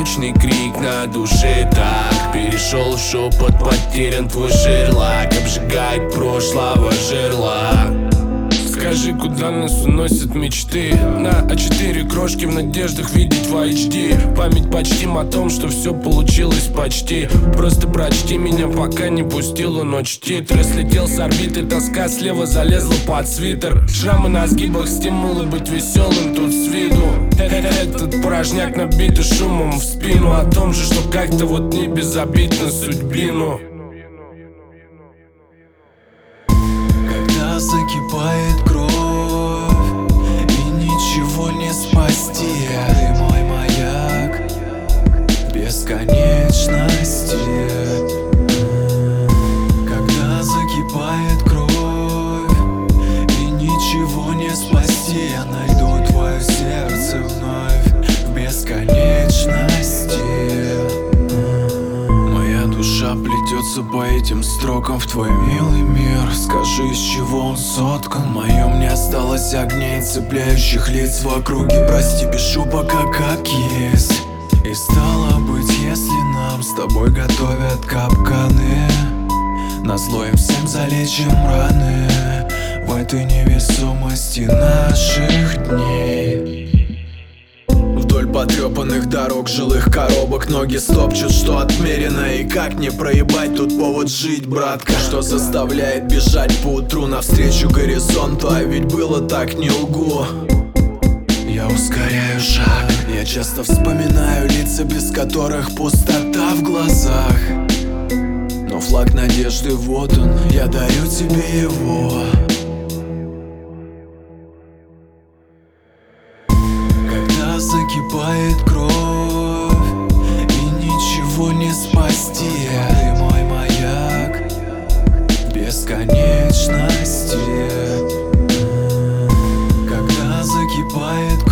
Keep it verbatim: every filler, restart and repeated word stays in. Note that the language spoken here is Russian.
бесконечный крик на душе так перешел в шепот, потерян твой шерлак, обжигает прошлого жерла. Скажи, куда нас уносят мечты? На а четыре крошки в надеждах видеть в эйч ди. Память почтим о том, что все получилось почти. Просто прочти меня, пока не пустила ночь титры. Слетел с орбиты, тоска слева залезла под свитер. Шрамы на сгибах, стимулы быть веселым тут с виду. Этот порожняк набитый шумом в спину. О том же, что как-то вот не безобидно судьбину. Когда закипает кровь и ничего не спасти, ты мой маяк бесконечности. Когда закипает кровь и ничего не спасти, я найду твое сердце вновь в бесконечности. Моя душа плетется по этим строкам в твой милый мир. Скажи, из чего он соткан? В моем не осталось огней, цепляющих лиц в округе. Прости, пишу пока как есть. И стало быть, если нам с тобой готовят капканы, назло им всем залечим раны в этой невесомости наших дней. Вдоль потрепанных дорог, жилых коробок ноги стопчут, что отмерено. И как не проебать, тут повод жить, братка. Что заставляет бежать по утру навстречу горизонту, а ведь было так, не лгу. Я ускоряю шаг, я часто вспоминаю лица, без которых пустота в глазах. Но флаг надежды вот он, я дарю тебе его. Закипает кровь и ничего не спасти, ты мой маяк бесконечности. Когда закипает